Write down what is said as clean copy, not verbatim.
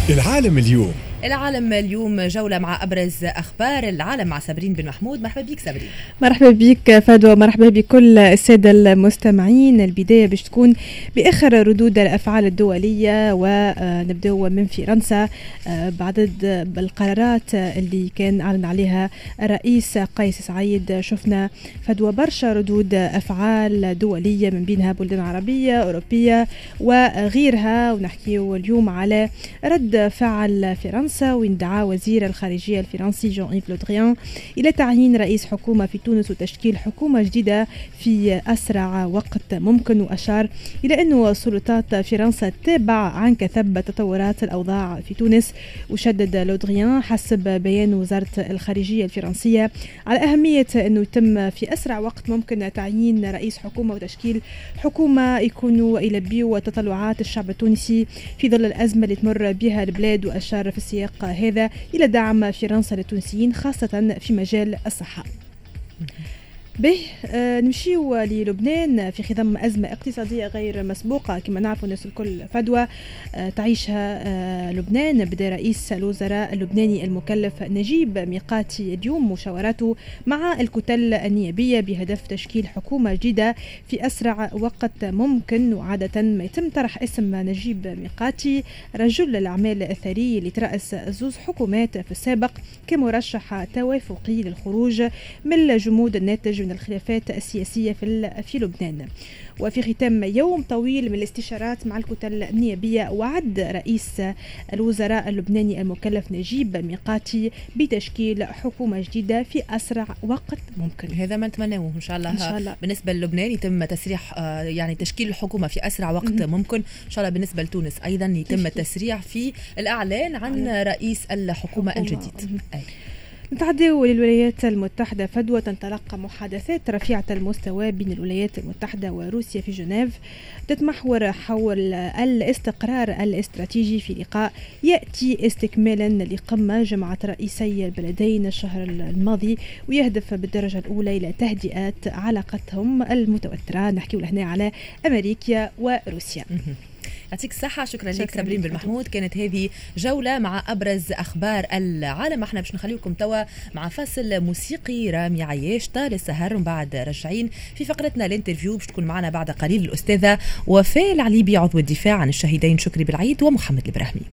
العالم اليوم. العالم اليوم جولة مع أبرز أخبار العالم مع سابرين بن محمود. مرحبا بك سابرين. مرحبا بك فادوى، مرحبا بكل السادة المستمعين. البداية باش تكون بآخر ردود الأفعال الدولية، ونبدأ من فرنسا بعدد القرارات اللي كان أعلن عليها الرئيس قيس سعيد. شفنا فادوى برشا ردود أفعال دولية من بينها بلدان عربية أوروبية وغيرها، ونحكي اليوم على رد فعل فرنسا، وين دعا وزير الخارجية الفرنسي جون إيف لو دريان إلى تعيين رئيس حكومة في تونس وتشكيل حكومة جديدة في أسرع وقت ممكن، وأشار إلى أن سلطات فرنسا تتابع عن كثب تطورات الأوضاع في تونس. وشدد لو دريان حسب بيان وزارة الخارجية الفرنسية على أهمية أنه يتم في أسرع وقت ممكن تعيين رئيس حكومة وتشكيل حكومة يكونوا يلبيوا تطلعات الشعب التونسي في ظل الأزمة اللي تمر بها البلاد. وأشار في السياق هذا إلى دعم فرنسا للتونسيين خاصة في مجال الصحة. به نمشيو للبنان في خضم أزمة اقتصادية غير مسبوقة كما نعرف الناس الكل فدوى تعيشها لبنان. بدأ رئيس الوزراء اللبناني المكلف نجيب ميقاتي اليوم مشاوراته مع الكتل النيابية بهدف تشكيل حكومة جديدة في أسرع وقت ممكن. وعادة ما يتم طرح اسم نجيب ميقاتي رجل الأعمال الثري اللي ترأس زوز حكومات في السابق كمرشح توافقي للخروج من الجمود الناتج من الخلافات السياسية في لبنان. وفي ختام يوم طويل من الاستشارات مع الكتل النيابية، وعد رئيس الوزراء اللبناني المكلف نجيب ميقاتي بتشكيل حكومة جديدة في أسرع وقت ممكن. هذا ما نتمناه إن شاء الله. بالنسبة للبنان يتم تسريح يعني تشكيل الحكومة في أسرع وقت ممكن إن شاء الله. بالنسبة لتونس أيضا يتم التسريع في الإعلان عن رئيس الحكومة الجديد. نتعدوا للولايات المتحدة فدوى. تنطلق محادثات رفيعة المستوى بين الولايات المتحدة وروسيا في جنيف، تتمحور حول الاستقرار الاستراتيجي في لقاء يأتي استكمالا لقمة جمعت رئيسي البلدين الشهر الماضي، ويهدف بالدرجة الأولى إلى تهدئة علاقتهم المتوترة. نحكي هنا على أمريكا وروسيا. يعطيك الصحة. شكرا لك سابرين بن محمود. كانت هذه جولة مع أبرز أخبار العالم. احنا باش نخليكم توا مع فاصل موسيقي رامي عياش طال السهر، ومن بعد راجعين في فقرتنا الانترفيو باش تكون معنا بعد قليل الأستاذة وفاء العليبي عضو الدفاع عن الشهيدين شكري بالعيد ومحمد البراهمي.